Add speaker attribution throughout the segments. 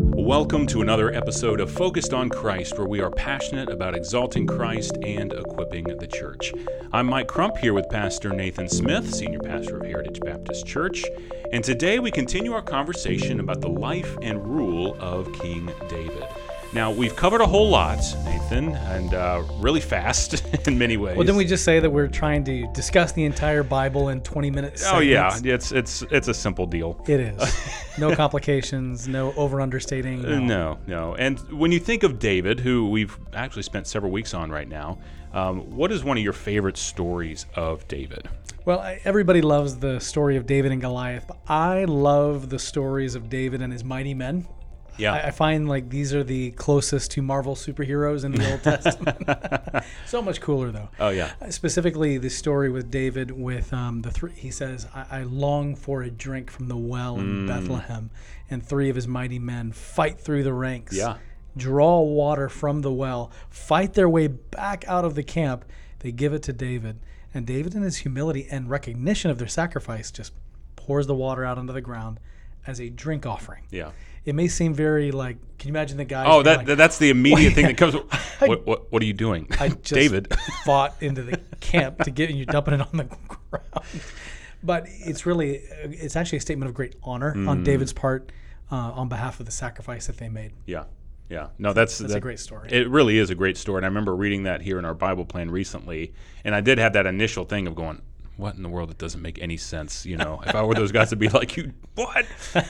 Speaker 1: Welcome to another episode of Focused on Christ, where we are passionate about exalting Christ and equipping the church. I'm Mike Crump here with Pastor Nathan Smith, Senior Pastor of Heritage Baptist Church, and today we continue our conversation about the life and rule of King David. Now, we've covered a whole lot, Nathan, and really fast in many ways.
Speaker 2: Well, didn't we just say that we're trying to discuss the entire Bible in 20-minute segments?
Speaker 1: Oh, yeah. It's a simple deal.
Speaker 2: It is. No complications, no over-understating.
Speaker 1: No. And when you think of David, who we've actually spent several weeks on right now, what is one of your favorite stories of David?
Speaker 2: Well, everybody loves the story of David and Goliath, but I love the stories of David and his mighty men.
Speaker 1: Yeah.
Speaker 2: I find like these are the closest to Marvel superheroes in the Old Testament. So much cooler, though.
Speaker 1: Oh, yeah.
Speaker 2: Specifically, the story with David with the three. He says, I long for a drink from the well in Bethlehem. And three of his mighty men fight through the ranks, draw water from the well, fight their way back out of the camp. They give it to David. And David, in his humility and recognition of their sacrifice, just pours the water out onto the ground as a drink offering.
Speaker 1: Yeah.
Speaker 2: It may seem very like, can you imagine the guy?
Speaker 1: Oh, that's the immediate thing that comes. What are you doing,
Speaker 2: I just
Speaker 1: David?
Speaker 2: fought into the camp to get you dumping it on the ground. But it's actually a statement of great honor on David's part on behalf of the sacrifice that they made.
Speaker 1: Yeah. No, that's
Speaker 2: a great story.
Speaker 1: It really is a great story, and I remember reading that here in our Bible plan recently, and I did have that initial thing of going, what in the world? It doesn't make any sense. You know, if I were those guys, I'd be like, you what?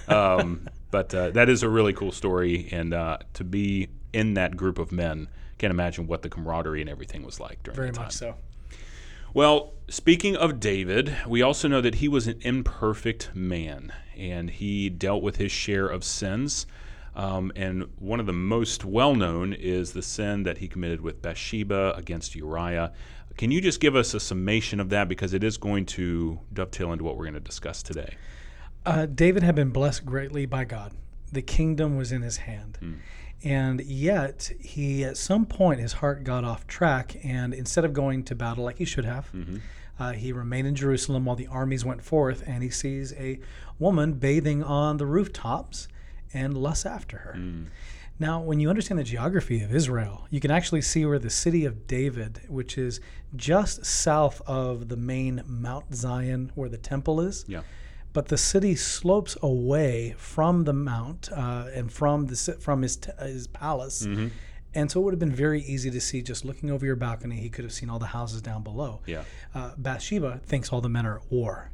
Speaker 1: But that is a really cool story, and to be in that group of men, can't imagine what the camaraderie and everything was like during that time. Very much
Speaker 2: so.
Speaker 1: Well, speaking of David, we also know that he was an imperfect man, and he dealt with his share of sins. And one of the most well-known is the sin that he committed with Bathsheba against Uriah. Can you just give us a summation of that, because it is going to dovetail into what we're going to discuss today?
Speaker 2: David had been blessed greatly by God. The kingdom was in his hand. And yet, he at some point, his heart got off track, and instead of going to battle like he should have, he remained in Jerusalem while the armies went forth, and he sees a woman bathing on the rooftops and lusts after her. Now, when you understand the geography of Israel, you can actually see where the city of David, which is just south of the main Mount Zion where the temple is, but the city slopes away from the mount and from his palace. And so it would have been very easy to see, just looking over your balcony, he could have seen all the houses down below. Bathsheba thinks all the men are at war.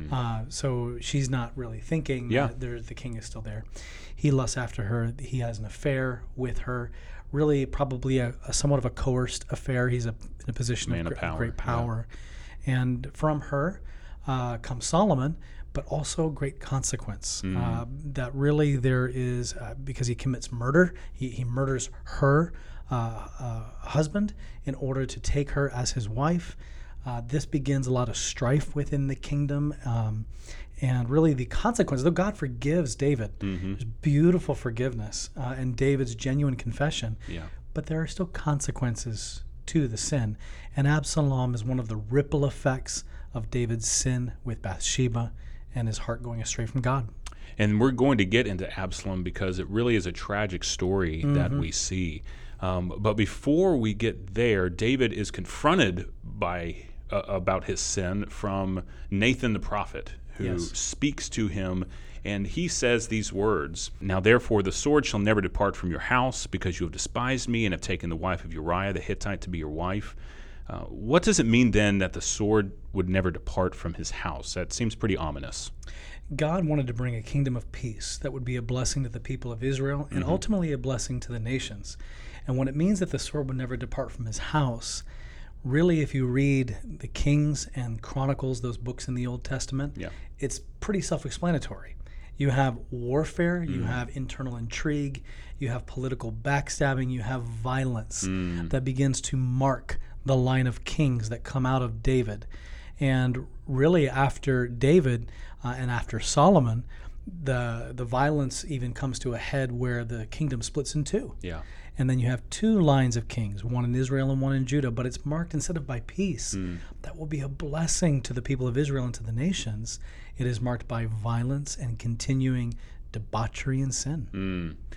Speaker 2: So she's not really thinking that the king is still there. He lusts after her. He has an affair with her, really probably a somewhat of a coerced affair. He's in a position of great power. And from her comes Solomon, but also great consequence. That really there is, because he commits murder, he murders her husband in order to take her as his wife. This begins a lot of strife within the kingdom. And really the consequences, though God forgives David, there's beautiful forgiveness and David's genuine confession, but there are still consequences to the sin. And Absalom is one of the ripple effects of David's sin with Bathsheba and his heart going astray from God.
Speaker 1: And we're going to get into Absalom because it really is a tragic story that we see. But before we get there, David is confronted about his sin from Nathan the prophet, who speaks to him, and he says these words, "Now therefore the sword shall never depart from your house, because you have despised me and have taken the wife of Uriah the Hittite to be your wife." What does it mean then that the sword would never depart from his house? That seems pretty ominous.
Speaker 2: God wanted to bring a kingdom of peace that would be a blessing to the people of Israel and ultimately a blessing to the nations. And when it means that the sword would never depart from his house, really, if you read the Kings and Chronicles, those books in the Old Testament, it's pretty self-explanatory. You have warfare, you have internal intrigue, you have political backstabbing, you have violence that begins to mark the line of kings that come out of David. And really after David and after Solomon, the violence even comes to a head where the kingdom splits in two. And then you have two lines of kings, one in Israel and one in Judah, but it's marked instead of by peace, that will be a blessing to the people of Israel and to the nations. It is marked by violence and continuing debauchery and sin.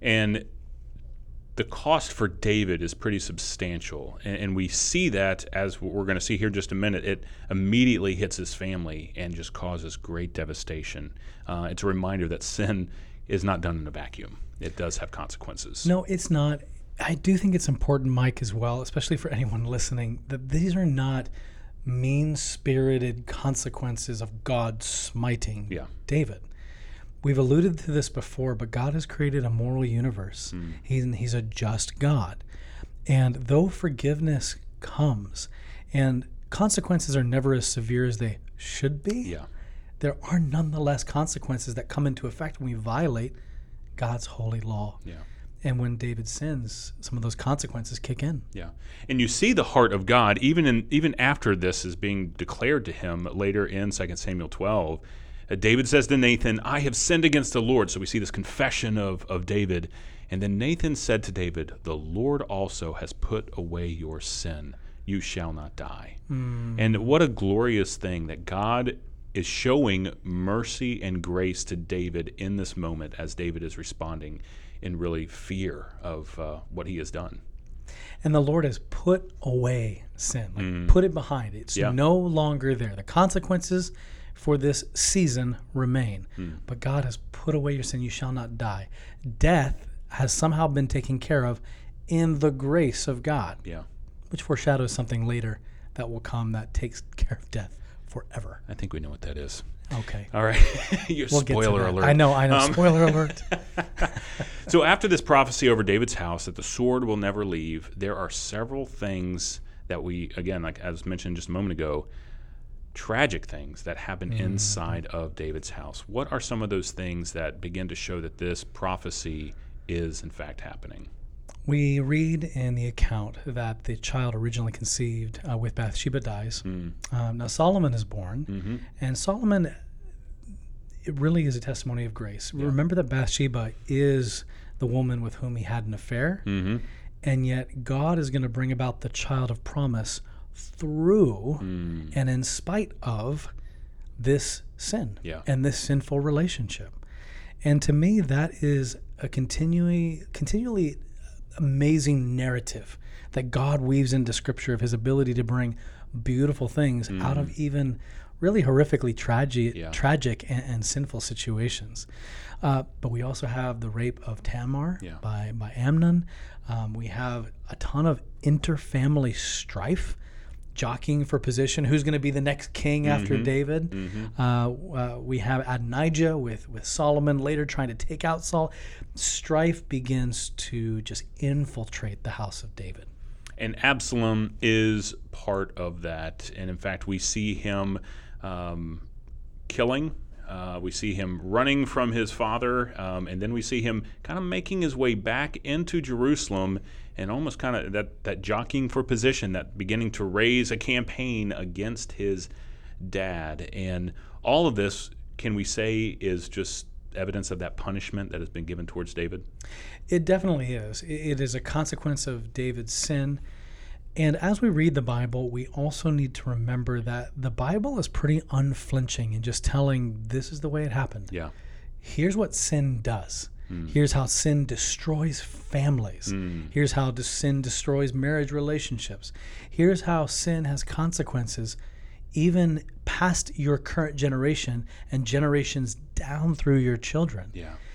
Speaker 1: And the cost for David is pretty substantial. And we see that, as we're going to see here in just a minute, it immediately hits his family and just causes great devastation. It's a reminder that sin is not done in a vacuum. It does have consequences.
Speaker 2: No, it's not. I do think it's important, Mike, as well, especially for anyone listening, that these are not mean-spirited consequences of God smiting David. We've alluded to this before, but God has created a moral universe. He's a just God. And though forgiveness comes, and consequences are never as severe as they should be, there are nonetheless consequences that come into effect when we violate God's holy law. And when David sins, some of those consequences kick in.
Speaker 1: And you see the heart of God, even after this is being declared to him later in 2 Samuel 12. David says to Nathan, I have sinned against the Lord. So we see this confession of David. And then Nathan said to David, the Lord also has put away your sin. You shall not die. And what a glorious thing that God is showing mercy and grace to David in this moment as David is responding in really fear of what he has done.
Speaker 2: And the Lord has put away sin, put it behind. It's no longer there. The consequences for this season remain. But God has put away your sin. You shall not die. Death has somehow been taken care of in the grace of God, which foreshadows something later that will come that takes care of death forever.
Speaker 1: I think we know what that is.
Speaker 2: Okay.
Speaker 1: All right. Spoiler alert.
Speaker 2: I know. Spoiler alert.
Speaker 1: So after this prophecy over David's house that the sword will never leave, there are several things that we, again, like as mentioned just a moment ago, tragic things that happen inside of David's house. What are some of those things that begin to show that this prophecy is in fact happening?
Speaker 2: We read in the account that the child originally conceived with Bathsheba dies. Now Solomon is born, and Solomon, it really is a testimony of grace. Remember that Bathsheba is the woman with whom he had an affair, and yet God is going to bring about the child of promise through and in spite of this sin and this sinful relationship. And to me, that is a continually amazing narrative that God weaves into Scripture of his ability to bring beautiful things out of even really horrifically tragic and sinful situations. But we also have the rape of Tamar by Amnon. We have a ton of interfamily strife, jockeying for position. Who's going to be the next king after David? We have Adonijah with Solomon later trying to take out Saul. Strife begins to just infiltrate the house of David.
Speaker 1: And Absalom is part of that. And in fact, we see him killing. We see him running from his father. And then we see him kind of making his way back into Jerusalem and almost kind of that jockeying for position, that beginning to raise a campaign against his dad. And all of this, can we say, is just evidence of that punishment that has been given towards David?
Speaker 2: It definitely is. It is a consequence of David's sin. And as we read the Bible, we also need to remember that the Bible is pretty unflinching in just telling this is the way it happened. Here's what sin does. Here's how sin destroys families. Here's how sin destroys marriage relationships. Here's how sin has consequences even past your current generation and generations down through your children.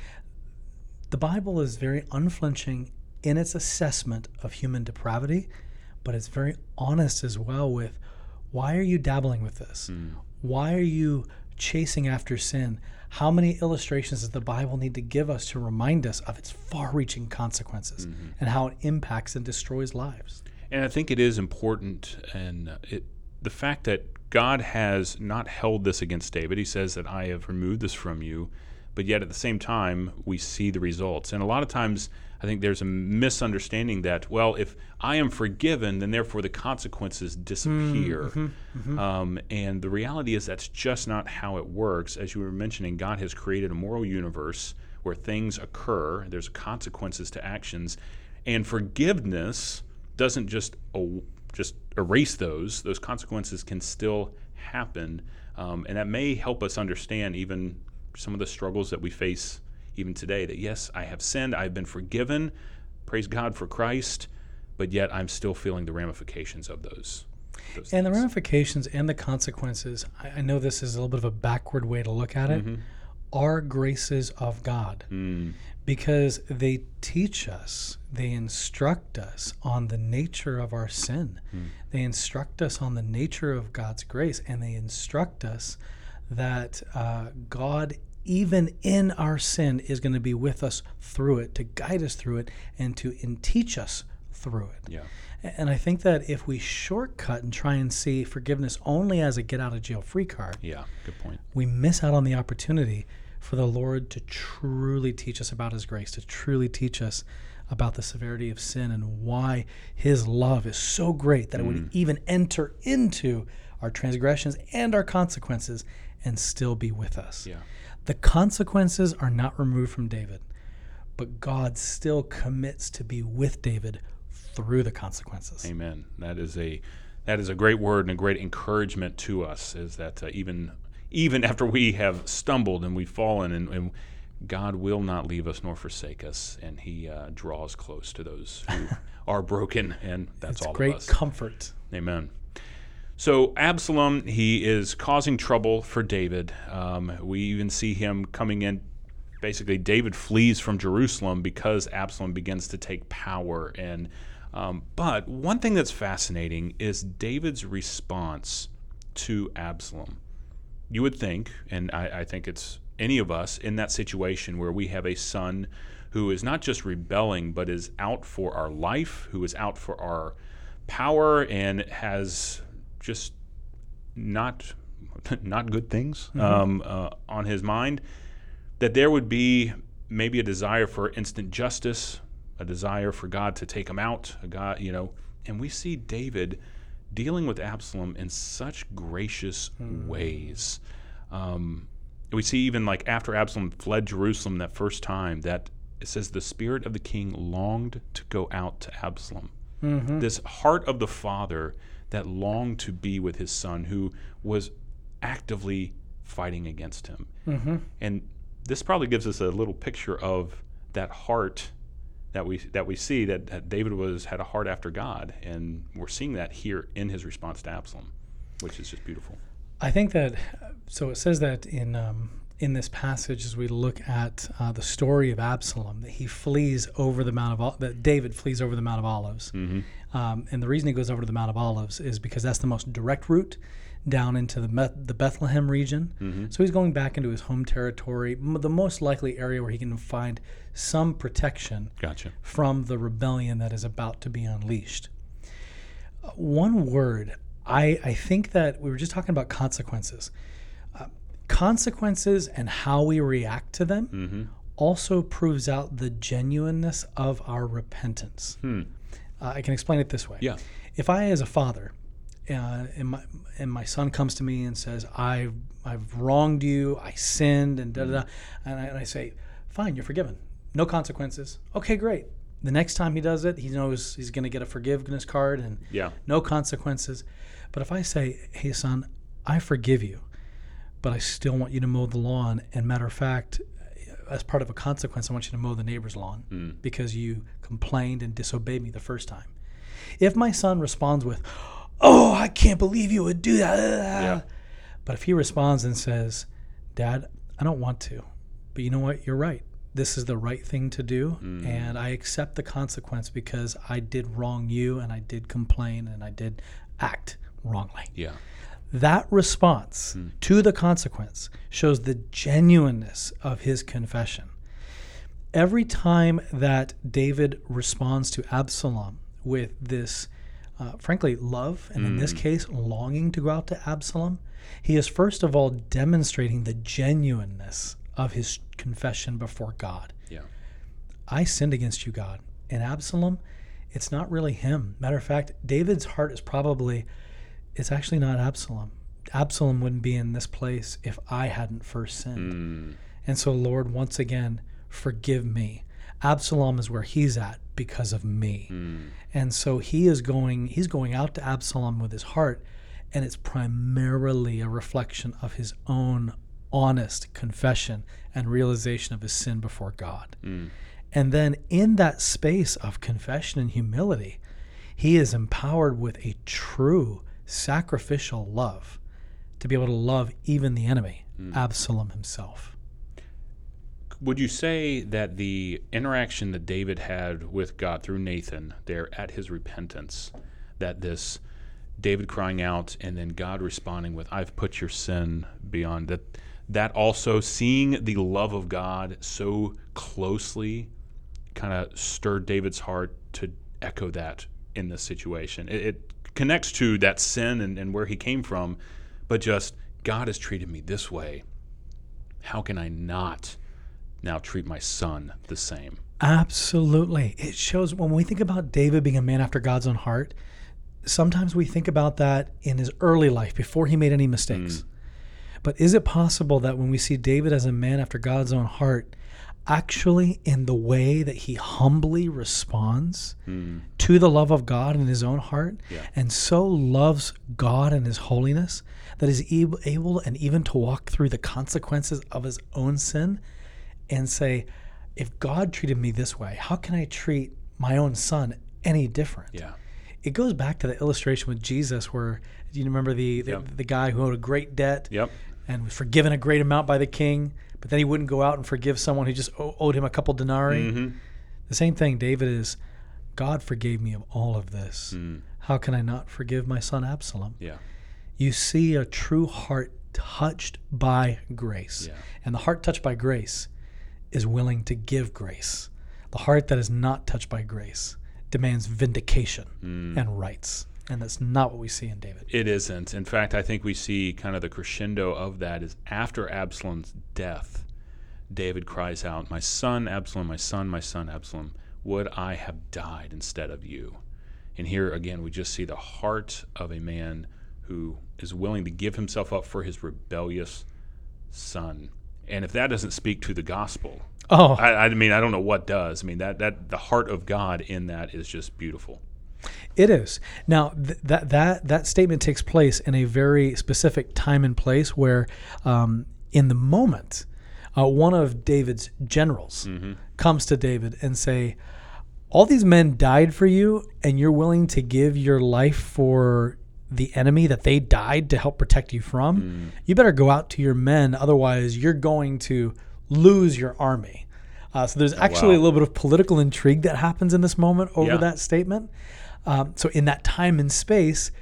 Speaker 2: The Bible is very unflinching in its assessment of human depravity, but it's very honest as well with, why are you dabbling with this? Why are you chasing after sin? How many illustrations does the Bible need to give us to remind us of its far-reaching consequences and how it impacts and destroys lives?
Speaker 1: And I think it is important, and the fact that God has not held this against David. He says that I have removed this from you, but yet at the same time, we see the results. And a lot of times, I think there's a misunderstanding that, well, if I am forgiven, then therefore the consequences disappear. And the reality is that's just not how it works. As you were mentioning, God has created a moral universe where things occur. There's consequences to actions. And forgiveness doesn't just erase those. Those consequences can still happen. And that may help us understand even some of the struggles that we face even today, that yes, I have sinned, I've been forgiven, praise God for Christ, but yet I'm still feeling the ramifications of those
Speaker 2: And the
Speaker 1: things.
Speaker 2: ramifications and the consequences, I know this is a little bit of a backward way to look at it, are graces of God. Because they teach us, they instruct us on the nature of our sin. They instruct us on the nature of God's grace, and they instruct us that God, even in our sin, is going to be with us through it, to guide us through it, and to teach us through it.
Speaker 1: Yeah.
Speaker 2: And I think that if we shortcut and try and see forgiveness only as a get-out-of-jail-free card,
Speaker 1: Yeah, good point.
Speaker 2: we miss out on the opportunity for the Lord to truly teach us about his grace, to truly teach us about the severity of sin and why his love is so great that it would even enter into our transgressions and our consequences and still be with us.
Speaker 1: Yeah.
Speaker 2: The consequences are not removed from David, but God still commits to be with David through the consequences.
Speaker 1: Amen. That is a great word and a great encouragement to us, is that even after we have stumbled and we've fallen, and God will not leave us nor forsake us, and he draws close to those who are broken, and that's
Speaker 2: It's
Speaker 1: all
Speaker 2: great
Speaker 1: of us.
Speaker 2: comfort.
Speaker 1: Amen. So Absalom, he is causing trouble for David. We even see him coming in. Basically, David flees from Jerusalem because Absalom begins to take power. But one thing that's fascinating is David's response to Absalom. You would think, and I think it's any of us in that situation where we have a son who is not just rebelling, but is out for our life, who is out for our power, and has just not good things on his mind, that there would be maybe a desire for instant justice, a desire for God to take him out, and we see David dealing with Absalom in such gracious ways. We see even like after Absalom fled Jerusalem that first time, that it says the spirit of the king longed to go out to Absalom. This heart of the father that longed to be with his son, who was actively fighting against him. And this probably gives us a little picture of that heart that we see, that David had a heart after God, and we're seeing that here in his response to Absalom, which is just beautiful.
Speaker 2: I think that, so it says that in this passage, as we look at the story of Absalom, that he flees over the Mount of that David flees over the Mount of Olives, and the reason he goes over to the Mount of Olives is because that's the most direct route down into the Bethlehem region. So he's going back into his home territory, the most likely area where he can find some protection from the rebellion that is about to be unleashed. One word, I think that we were just talking about consequences. Consequences and how we react to them also proves out the genuineness of our repentance. I can explain it this way.
Speaker 1: Yeah.
Speaker 2: If I, as a father, and my son comes to me and says, I've wronged you, I sinned, and and I say, fine, you're forgiven. No consequences. Okay, great. The next time he does it, he knows he's going to get a forgiveness card and no consequences. But if I say, hey, son, I forgive you, but I still want you to mow the lawn, and matter of fact, as part of a consequence, I want you to mow the neighbor's lawn because you complained and disobeyed me the first time. If my son responds with, oh, I can't believe you would do that. But if he responds and says, Dad, I don't want to, but you know what? You're right. This is the right thing to do, and I accept the consequence because I did wrong you, and I did complain, and I did act wrongly.
Speaker 1: Yeah.
Speaker 2: That response to the consequence shows the genuineness of his confession. Every time that David responds to Absalom with this frankly, love, and in this case, longing to go out to Absalom, he is first of all demonstrating the genuineness of his confession before God.
Speaker 1: Yeah.
Speaker 2: I sinned against you, God. And Absalom, it's not really him. Matter of fact, David's heart is probably, it's actually not Absalom. Absalom wouldn't be in this place if I hadn't first sinned. And so, Lord, once again, forgive me. Absalom is where he's at because of me. And so he's going out to Absalom with his heart, and it's primarily a reflection of his own honest confession and realization of his sin before God. And then in that space of confession and humility, he is empowered with a true sacrificial love to be able to love even the enemy, Absalom himself.
Speaker 1: Would you say that the interaction that David had with God through Nathan there at his repentance, that this David crying out and then God responding with, I've put your sin beyond, that also seeing the love of God so closely kind of stirred David's heart to echo that in this situation? It connects to that sin and where he came from, but just, God has treated me this way. How can I not now treat my son the same?
Speaker 2: Absolutely. It shows when we think about David being a man after God's own heart, sometimes we think about that in his early life before he made any mistakes. But is it possible that when we see David as a man after God's own heart, actually in the way that he humbly responds to the love of God in his own heart, and so loves God and his holiness that is able and even to walk through the consequences of his own sin and say, if God treated me this way, how can I treat my own son any different?
Speaker 1: Yeah.
Speaker 2: It goes back to the illustration with Jesus where, do you remember the guy who owed a great debt and was forgiven a great amount by the king, but then he wouldn't go out and forgive someone who just owed him a couple denarii? The same thing, David is, God forgave me of all of this. How can I not forgive my son Absalom? You see a true heart touched by grace. And the heart touched by grace is willing to give grace. The heart that is not touched by grace demands vindication and rights. And that's not what we see in David.
Speaker 1: It isn't. In fact, I think we see kind of the crescendo of that is after Absalom's death, David cries out, my son Absalom, my son Absalom, would I have died instead of you? And here again, we just see the heart of a man who is willing to give himself up for his rebellious son. And if that doesn't speak to the gospel, I mean, I don't know what does. I mean, that the heart of God in that is just beautiful.
Speaker 2: It is. Now, that statement takes place in a very specific time and place where in the moment, one of David's generals comes to David and say, all these men died for you and you're willing to give your life for the enemy that they died to help protect you from? You better go out to your men, otherwise you're going to lose your army. So there's actually a little bit of political intrigue that happens in this moment over that statement. So in that time and space,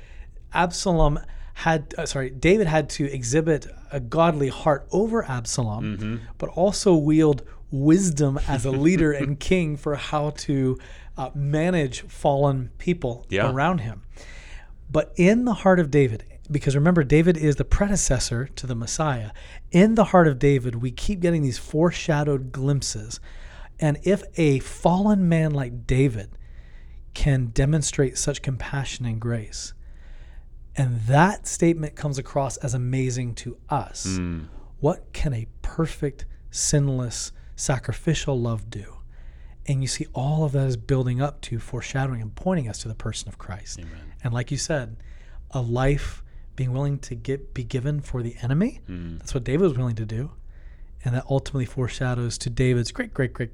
Speaker 2: David had to exhibit a godly heart over Absalom, but also wield wisdom as a leader and king for how to manage fallen people around him. But in the heart of David, because remember, David is the predecessor to the Messiah, in the heart of David, we keep getting these foreshadowed glimpses. And if a fallen man like David can demonstrate such compassion and grace, and that statement comes across as amazing to us, what can a perfect, sinless, sacrificial love do? And you see all of that is building up to foreshadowing and pointing us to the person of Christ.
Speaker 1: Amen.
Speaker 2: And like you said, a life being willing to be given for the enemy, that's what David was willing to do. And that ultimately foreshadows to David's great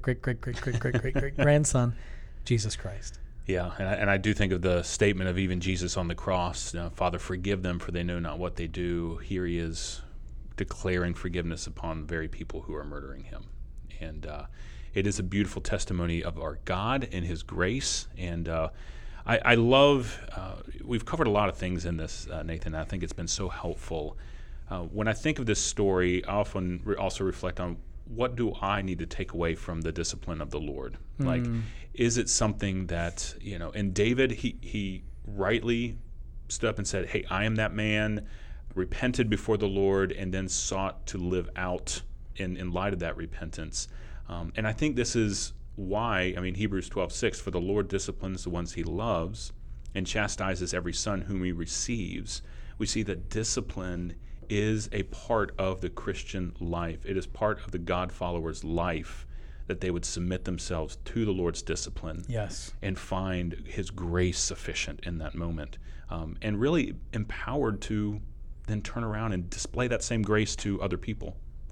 Speaker 2: grandson, Jesus Christ.
Speaker 1: Yeah, and I do think of the statement of even Jesus on the cross, Father, forgive them, for they know not what they do. Here he is declaring forgiveness upon the very people who are murdering him. And it is a beautiful testimony of our God and his grace. And I love, we've covered a lot of things in this, Nathan. I think it's been so helpful. When I think of this story, I often also reflect on, what do I need to take away from the discipline of the Lord? Like, is it something that, and David, he rightly stood up and said, hey, I am that man, repented before the Lord, and then sought to live out in light of that repentance. And I think this is why, Hebrews 12:6, for the Lord disciplines the ones he loves and chastises every son whom he receives. We see that discipline is a part of the Christian life. It is part of the God follower's life that they would submit themselves to the Lord's discipline and find his grace sufficient in that moment, and really empowered to then turn around and display that same grace to other people.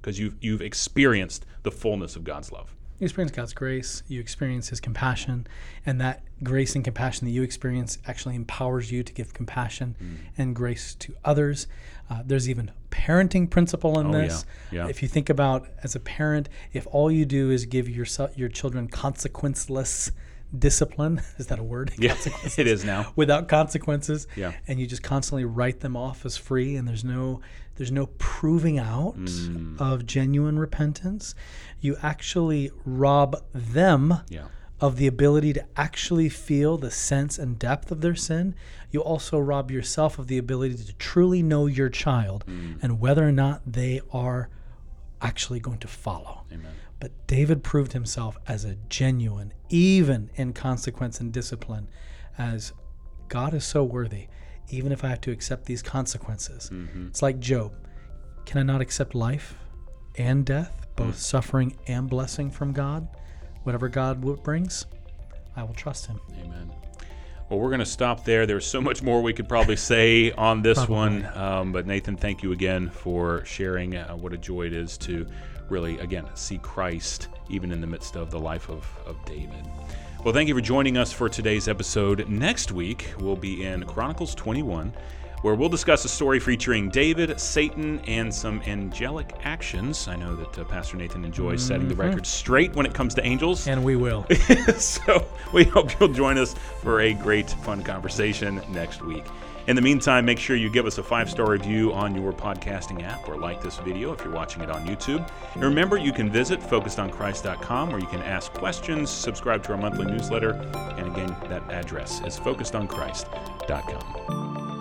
Speaker 1: because you've experienced the fullness of God's love.
Speaker 2: You experience God's grace, you experience his compassion, and that grace and compassion that you experience actually empowers you to give compassion and grace to others. There's even parenting principle in this.
Speaker 1: Yeah.
Speaker 2: If you think about, as a parent, if all you do is give your children consequenceless discipline, is that a word?
Speaker 1: Yeah, it is now.
Speaker 2: Without consequences,
Speaker 1: Yeah.
Speaker 2: and you just constantly write them off as free, and there's no proving out of genuine repentance, you actually rob them of the ability to actually feel the sense and depth of their sin. You also rob yourself of the ability to truly know your child and whether or not they are actually going to follow.
Speaker 1: Amen.
Speaker 2: But David proved himself as a genuine, even in consequence and discipline, as God is so worthy, even if I have to accept these consequences. It's like Job. Can I not accept life and death, both suffering and blessing from God? Whatever God brings, I will trust him.
Speaker 1: Amen. Well, we're going to stop there. There's so much more we could probably say on this one. But Nathan, thank you again for sharing what a joy it is to really, again, see Christ even in the midst of the life of David. Well, thank you for joining us for today's episode. Next week, we'll be in Chronicles 21, where we'll discuss a story featuring David, Satan, and some angelic actions. I know that Pastor Nathan enjoys setting the record straight when it comes to angels.
Speaker 2: And we will.
Speaker 1: So we hope you'll join us for a great, fun conversation next week. In the meantime, make sure you give us a 5-star review on your podcasting app or like this video if you're watching it on YouTube. And remember, you can visit focusedonchrist.com where you can ask questions, subscribe to our monthly newsletter, and again, that address is focusedonchrist.com.